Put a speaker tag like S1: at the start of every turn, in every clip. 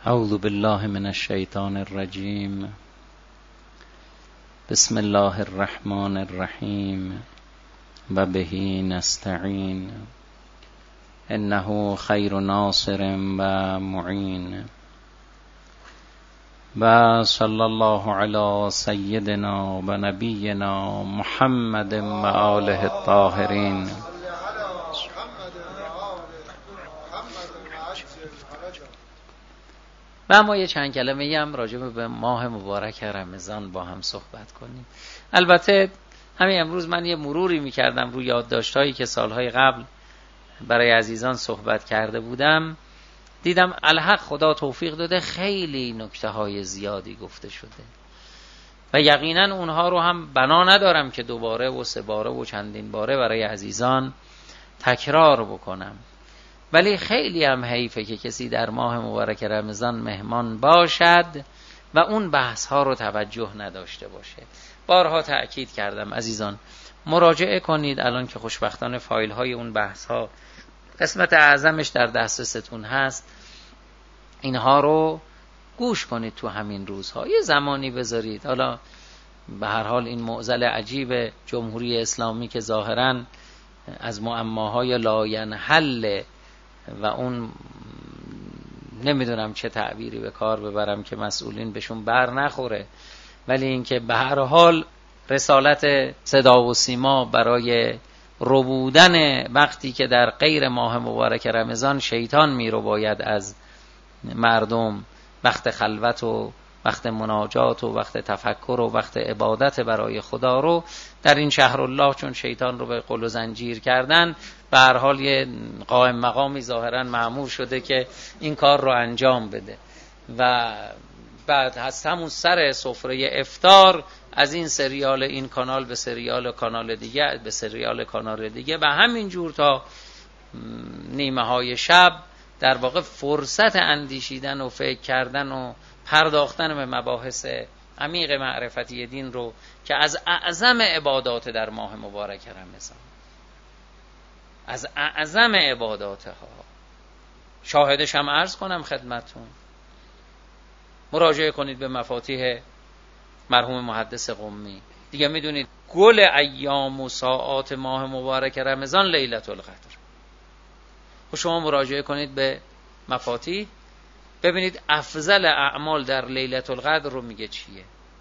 S1: اعوذ بالله من الشیطان الرجیم. بسم الله الرحمن الرحیم و به نستعین انه خیر ناصر و معین و صلی الله علی سیدنا و نبینا محمد و آله الطاهرین. و ما یه چند کلمه هم راجع به ماه مبارک رمضان با هم صحبت کنیم. البته همین امروز من یه مروری میکردم روی یادداشت‌هایی که سالهای قبل برای عزیزان صحبت کرده بودم، دیدم الحق خدا توفیق داده خیلی نکته‌های زیادی گفته شده و یقینا اونها رو هم بنا ندارم که دوباره و سه باره و چندین باره برای عزیزان تکرار بکنم، ولی خیلی هم حیفه که کسی در ماه مبارک رمضان مهمان باشد و اون بحث ها رو توجه نداشته باشه. بارها تأکید کردم عزیزان مراجعه کنید، الان که خوشبختانه فایل های اون بحث ها قسمت اعظمش در دسترستون هست، اینها رو گوش کنید تو همین روزها، یه زمانی بذارید. حالا به هر حال این معضل عجیب جمهوری اسلامی که ظاهراً از معماهای لاینحل و اون نمیدونم چه تعبیری به کار ببرم که مسئولین بهشون بر نخوره، ولی اینکه به هر حال رسالت صدا و سیما برای ربودن وقتی که در غیر ماه مبارک رمضان شیطان میرو باید از مردم، وقت خلوت و وقت مناجات و وقت تفکر و وقت عبادت برای خدا رو در این شهر الله، چون شیطان رو به قل و زنجیر کردن، به هر حال یه قائم مقامی ظاهراً مأمور شده که این کار رو انجام بده و بعد از همون سر سفره افطار از این سریال این کانال به سریال کانال دیگه، به سریال کانال دیگه و همین جور تا نیمه های شب در واقع فرصت اندیشیدن و فکر کردن و پرداختن به مباحث عمیق معرفتی دین رو که از اعظم عبادات در ماه مبارک رمضان، از اعظم عبادات ها، شاهدش هم عرض کنم خدمتون، مراجعه کنید به مفاتیح مرحوم محدث قمی. دیگه میدونید گل ایام و ساعات ماه مبارک رمضان لیلة القدر. و شما مراجعه کنید به مفاتیح ببینید افضل اعمال در لیلة القدر رو میگه چیه.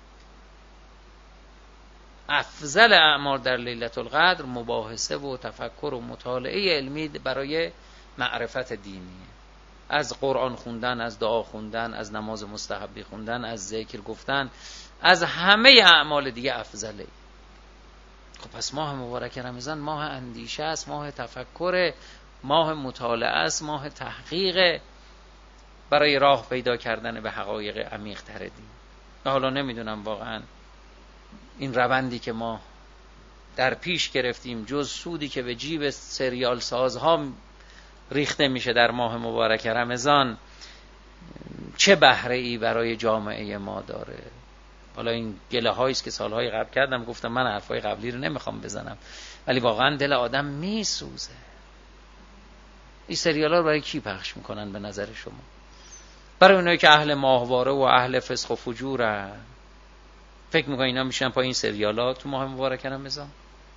S1: افضل اعمال در لیلة القدر مباحثه و تفکر و مطالعه علمی برای معرفت دینیه، از قرآن خوندن، از دعا خوندن، از نماز مستحبی خوندن، از ذکر گفتن، از همه اعمال دیگه افضله. خب پس ماه مبارک رمضان ماه اندیشه است، ماه تفکر، ماه مطالعه است، ماه تحقیق برای راه پیدا کردن به حقایق عمیق تر دین. حالا نمیدونم واقعا این روندی که ما در پیش گرفتیم جز سودی که به جیب سریال سازها ریخته میشه در ماه مبارک رمضان چه بهره ای برای جامعه ما داره. حالا این گله هاییست که سالهای قبل کردم، گفتم من حرفای قبلی رو نمیخوام بزنم، ولی واقعا دل آدم میسوزه. این سریال ها رو برای کی پخش میکنن به نظر شما؟ برای اونایی که اهل ماهواره و اهل فسق و فجورن؟ فکر میکنن اینا میشن پای این سریالات تو ماه مبارک رمضان؟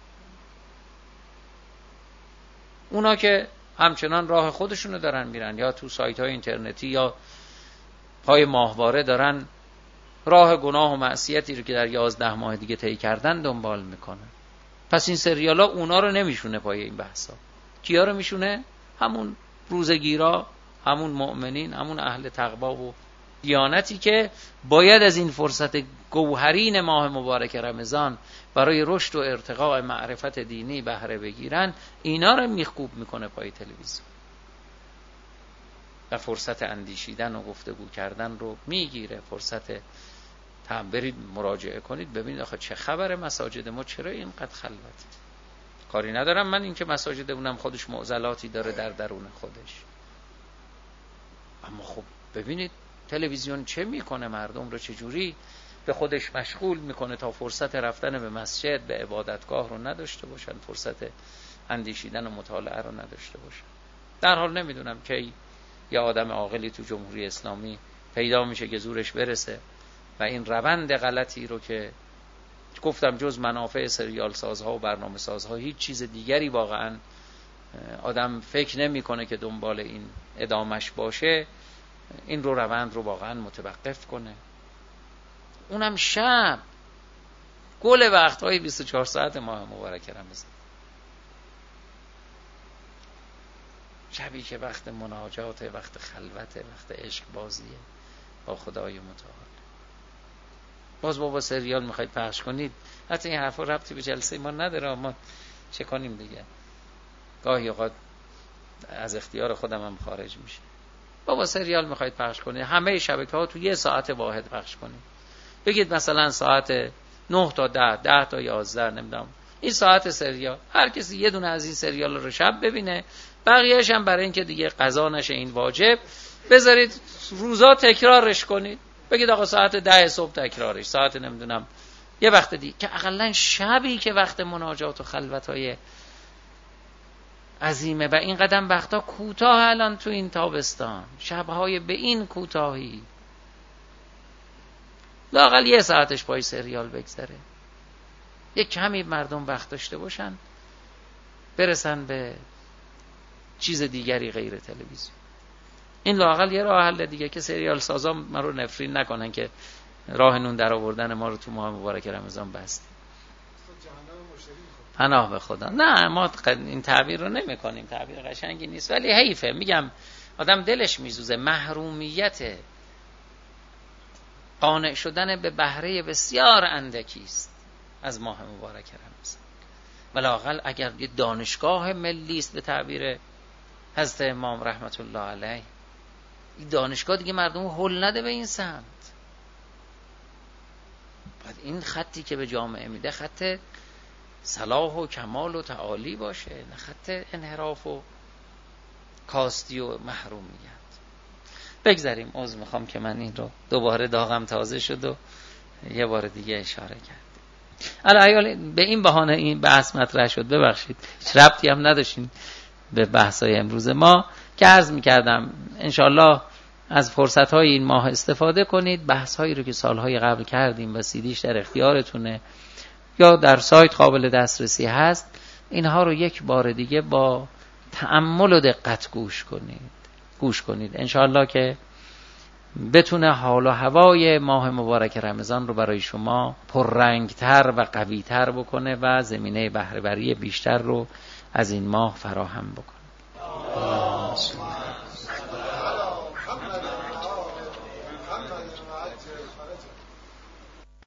S1: اونا که همچنان راه خودشونو دارن میرن، یا تو سایت های اینترنتی یا پای ماهواره دارن راه گناه و معصیتی رو که در 11 ماه دیگه طی کردن دنبال میکنن. پس این سریالا اونا رو نمیشونه پای این بحثا. کیا رو میشونه؟ همون روزگیرا، همون مؤمنین، همون اهل تقوا و دیانتی که باید از این فرصت گوهرین ماه مبارک رمضان برای رشد و ارتقاء معرفت دینی بهره بگیرن. اینا رو میخکوب میکنه پای تلویزیون و فرصت اندیشیدن و گفتگو کردن رو میگیره. فرصت برید مراجعه کنید ببینید آخه چه خبر مساجد ما چرا اینقدر خلوته. کاری ندارم من اینکه مساجد اونم خودش معضلاتی داره در درون خودش، اما خب ببینید تلویزیون چه میکنه، مردم رو چجوری به خودش مشغول میکنه تا فرصت رفتن به مسجد، به عبادتگاه رو نداشته باشن، فرصت اندیشیدن و مطالعه رو نداشته باشن. در حال نمیدونم که یه آدم عاقلی تو جمهوری اسلامی پیدا میشه که زورش برسه و این روند غلطی رو که گفتم جز منافع سریال سازها و برنامه سازها هیچ چیز دیگری واقعا آدم فکر نمیکنه که دنبال این ادامش باشه، این روند رو واقعا متوقف کنه. اونم شب گل وقتهای 24 ساعت ماه مبارک رمضان، شبی که وقت مناجات، وقت خلوت، وقت عشق بازیه با خدای متعال. باز بابا سریال میخواید پخش کنید، حتی این حرفا ربطی به جلسه ما نداره، ما چه کنیم دیگه، گاهی اوقات از اختیار خودم هم خارج میشه. بابا سریال میخواید پخش کنید، همه شبکه‌ها تو یه ساعت واحد پخش کنید، بگید مثلا ساعت 9 تا 10 تا 11 نمیدونم این ساعت سریال، هر کسی یه دونه از این سریال رو شب ببینه، بقیه‌اش هم برای اینکه دیگه قضا نشه این واجب بذارید روزا تکرارش کنید، بگید آقا ساعت 10 صبح تکرارش، ساعت نمیدونم یه وقت دیگه، که اقلا شبی که وقت مناجات و خلوت‌های عظیمه و این قدم وقتا کوتاه، الان تو این تابستان شب‌های به این کوتاهی، لااقل یه ساعتش پای سریال بگذره، یه کمی مردم وقت داشته باشن برسن به چیز دیگری غیر تلویزیون. این لااقل یه راه حل دیگه که سریال سازا ما رو نفرین نکنن که راه نون در آوردن ما رو تو ماه مبارک رمضان بستیم. پناه به خدا. نه ما این تعبیر رو نمی کنیم، تعبیر قشنگی نیست، ولی حیفه، میگم آدم دلش میزوزه، محرومیت قانع شدن به بهره بسیار اندکی است از ماه مبارک رمضان. ولااقل اگر یه دانشگاه ملی است به تعبیر حضرت امام رحمت الله علیه، این دانشگاه دیگه مردم هل نده به این سمت. بعد این خطی که به جامعه میده خط صلاح و کمال و تعالی باشه، نه خط انحراف و کاستی و محرومیت. بگذاریم، عذر میخوام که من این رو دوباره داغم تازه شد و یه بار دیگه اشاره کردم. الایال به این بهانه این بحث مطرح شد، ببخشید هیچ ربطی هم نداشتین به بحث‌های امروز ما که عرض میکردم. انشالله از فرصت‌های این ماه استفاده کنید، بحث‌هایی رو که سالهای قبل کردیم و سیدیش در اختیارتونه یا در سایت قابل دسترسی هست، اینها رو یک بار دیگه با تأمل و دقت گوش کنید انشالله که بتونه حال و هوای ماه مبارک رمضان رو برای شما پررنگتر و قویتر بکنه و زمینه بهره وری بیشتر رو از این ماه فراهم بکنه.